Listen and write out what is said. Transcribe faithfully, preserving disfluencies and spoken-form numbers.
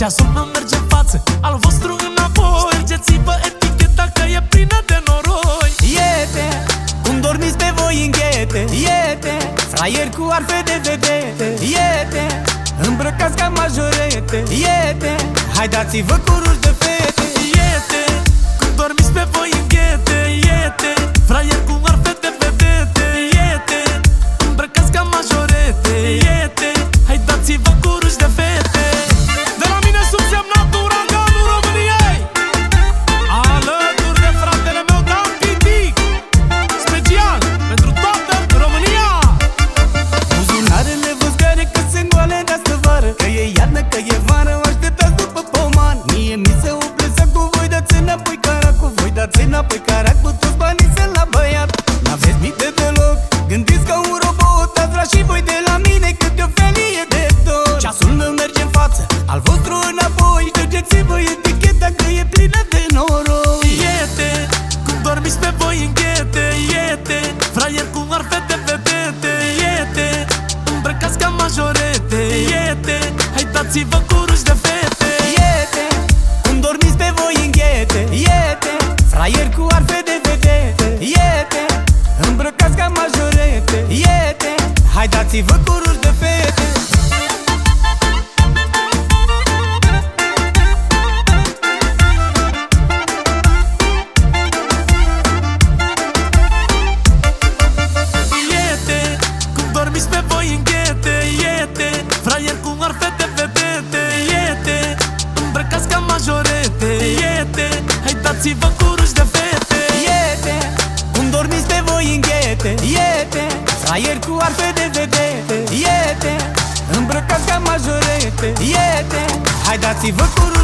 Ceasul meu merge în față, al vostru înapoi. Ștergeți-vă eticheta că e plină de noroi. Iete, cum dormiți pe voi în ghete. Iete, fraieri cu arfe de vedete. Iete, îmbrăcați ca majorete. Iete, hai dați-vă cu ruși de fete. Iete, cum dormiți pe voi în ghete. Iete, fraieri cu arfe de vedete. Iete, îmbrăcați ca majorete. Iete, hai dați-vă cu ruși de fete. De la mine subsemnatul uraganul României, alături de fratele meu Dan Pitic, special pentru toată România. Buzunarele vă zgare că se goale de-astă vară. Că e iarnă, că e vară, o așteptați după poman. Mie mi se umple sacul, voi dați înapoi caracul. Voi dați înapoi caracul, toți banii se la băiat. N-aveți minte deloc, gândiți ca un robot. Ați vrea și voi de la mine câte o felie de tot. Ceasul meu merge în față, al vostru înapoi. Ștergeți-vă eticheta că e plină de noroi. Iete, cum dormiți pe voi în ghete. Iete, fraieri cu arfe de vedete. Iete, îmbrăcați ca majorete. Iete, hai dați-vă cu ruși de fete. Iete, cum dormiți pe voi în ghete. Iete, fraieri cu arfe de vedete. Iete, îmbrăcați ca majorete. Iete, hai dați-vă cu ruși de fete. Iete, cum dormiți pe voi în ghete. Iete, fraieri cu arfe de vedete. Iete, îmbrăcați ca majorete. Iete, hai dați-vă cu ruși de fete. Iete, cum dormiți pe voi în ghete. Iete, fraieri cu arfe de vedete. Iete, îmbrăcați ca majorete. Iete, hai dați-vă cu ruși